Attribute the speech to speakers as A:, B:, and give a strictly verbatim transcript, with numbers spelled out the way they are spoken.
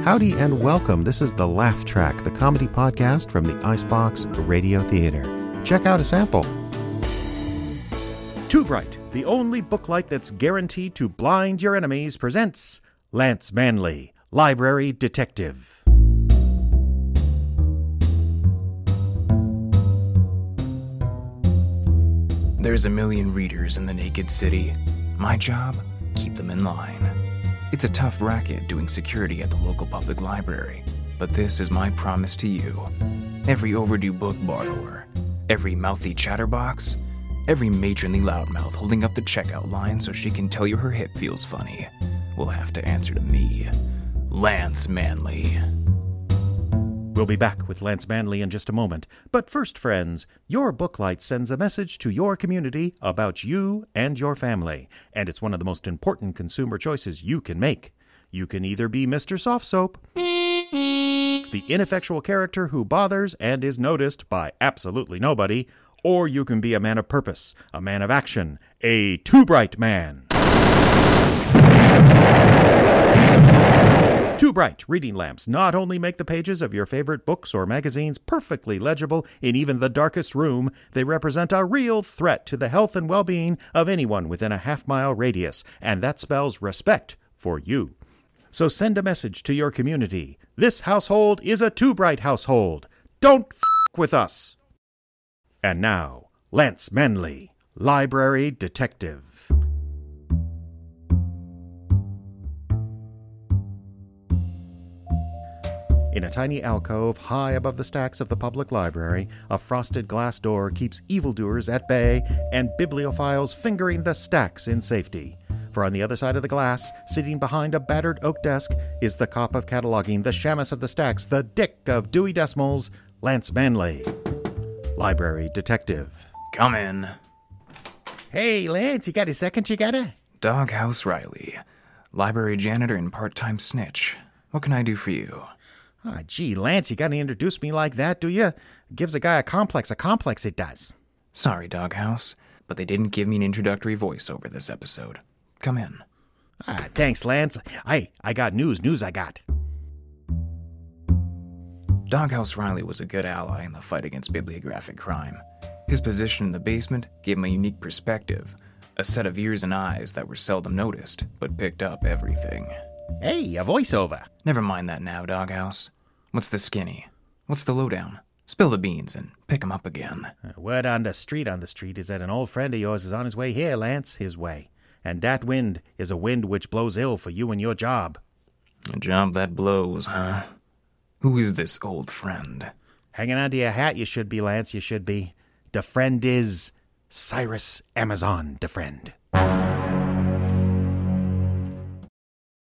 A: Howdy and welcome. This is The Laugh Track, the comedy podcast from the Icebox Radio Theater. Check out a sample. Too Bright, the only booklight that's guaranteed to blind your enemies, presents Lance Manley, Library Detective.
B: There's a million readers in the naked city. My job? Keep them in line. It's a tough racket doing security at the local public library, but this is my promise to you. Every overdue book borrower, every mouthy chatterbox, every matronly loudmouth holding up the checkout line so she can tell you her hip feels funny will have to answer to me, Lance Manley.
A: We'll be back with Lance Manley in just a moment. But first, friends, your booklight sends a message to your community about you and your family. And it's one of the most important consumer choices you can make. You can either be Mister Soft Soap, the ineffectual character who bothers and is noticed by absolutely nobody, or you can be a man of purpose, a man of action, a Too Bright man. Too Bright reading lamps not only make the pages of your favorite books or magazines perfectly legible in even the darkest room, they represent a real threat to the health and well-being of anyone within a half-mile radius, and that spells respect for you. So send a message to your community. This household is a Too Bright household. Don't f*** with us. And now, Lance Manley, Library Detective. In a tiny alcove high above the stacks of the public library, a frosted glass door keeps evildoers at bay and bibliophiles fingering the stacks in safety. For on the other side of the glass, sitting behind a battered oak desk, is the cop of cataloging, the Shamus of the stacks, the Dick of Dewey Decimals, Lance Manley, Library Detective.
B: Come in.
A: Hey, Lance, you got a second you gotta?
B: Doghouse Riley, library janitor and part-time snitch. What can I do for you?
A: Ah, gee, Lance, you gotta introduce me like that, do you? Gives a guy a complex, a complex it does.
B: Sorry, Doghouse, but they didn't give me an introductory voiceover this episode. Come in.
A: Ah, thanks, Lance. I, I got news, news I got.
B: Doghouse Riley was a good ally in the fight against bibliographic crime. His position in the basement gave him a unique perspective, a set of ears and eyes that were seldom noticed, but picked up everything.
A: Hey, a voiceover.
B: Never mind that now, Doghouse. What's the skinny? What's the lowdown? Spill the beans and pick 'em up again.
A: Uh, word on the street on the street is that an old friend of yours is on his way here, Lance, his way. And that wind is a wind which blows ill for you and your job.
B: A job that blows, huh? Who is this old friend?
A: Hanging onto your hat, you should be, Lance, you should be. The friend is Cyrus Amazon, the friend.